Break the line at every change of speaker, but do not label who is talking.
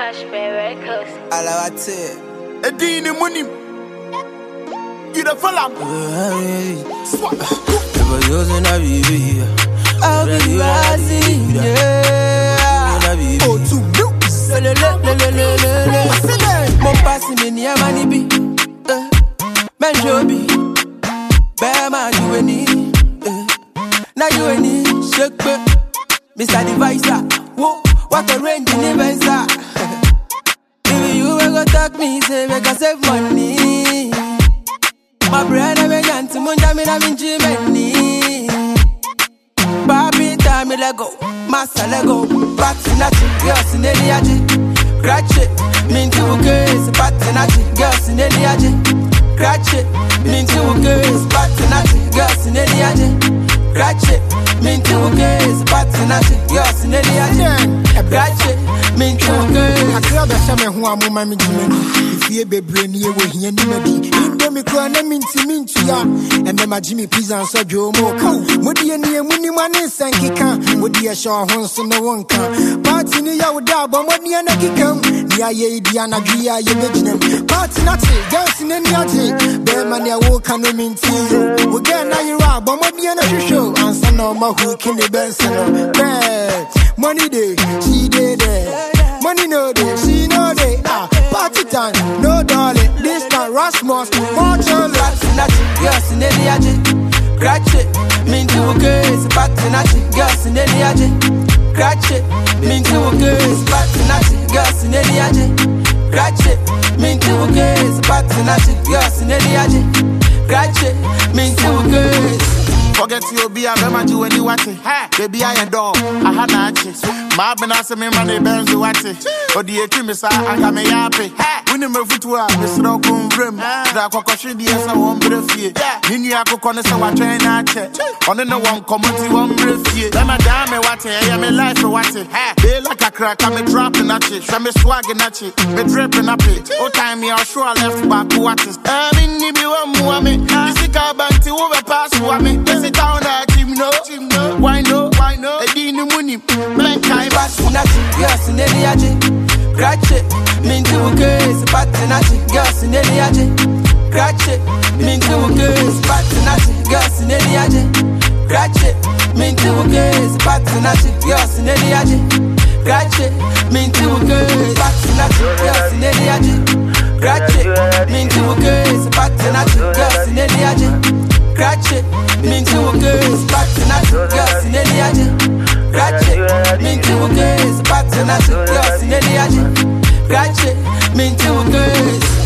Alawate Edini money You the fella Swap Never using a baby I'll be rising Oh to milk Mon passing in your money be Man Joby Bama you any Now you any Shake Mr. Divisor Whoa What a range in events If you ever talk me, say make I save money. My brother me ganti munja me na minji meni. Papi time me let go, massa let go. Party nachi, girls in any aje. Scratch it, minti ukes. Party nachi, girls in any aje. Scratch it, minti ukes. Party nachi, girls in any aje. Scratch it, minti ukes. Party nachi, girls in any aje. Scratch it, minti ukes.
I clear the summer who are my Jimmy. If you be brain, you will hear me. Indomie crown and minty ya. And then my Jimmy Pizza and so Joe Moka. Moody and near Winnie Man and Sankika. Woody a Shaw Honson no one can. Party near with Dab, but what near Nakikam. Nia Diana Gia, you mention Party Nazi, girls in any aje. Bear man, ya walk and no minty. We get now you rob, but what near the show. And son of my hook in the Benson. Money day, she did it. Money no day, she no day. Party time, no darling. This time Rasmus, more children.
Party nachi, girls in any aje. Scratch it, minti ukes. Party nachi, girls in any aje. Scratch it, minti ukes. Party nachi, girls in any aje. Scratch it, minti ukes. Party nachi, girls in any aje. Scratch it, minti ukes.
Forget you be a bema do when you watch it. Baby, I adore. I had a chase. My benasa me money burns you watch it. Or the Etimisa, I got me happy. When you move to a Mr. Okun Brim, the Cocoshi, the Essa one breathy. Ninia Coconessa, what train at it. On the one community one breathy. Then my dame, what I am a life for what it. They like a crack, I'm a dropping at it. I'm a swagging at it. Me dripping up it. Oh, time me, I'll sure I left back what is. I mean, you be one more me. This is a banty over pass what me. Down at him, no, why no, a dinu money, blank I
Party nachi, girls in any aje. Scratch it, minti ukes. Party nachi, girls in any aje. Scratch it, minti ukes. Party nachi, girls in any aje. Scratch it, minti ukes. Party nachi, girls in any aje. Scratch it, minti ukes. Party nachi, girls in any aje. Scratch it, minti ukes. Party nachi, girls in any aje. Scratch it, minti ukes. Party nachi, girls in any aje. Scratch it, minti ukes. Party nachi, girls in any aje. Scratch it, minti ukes.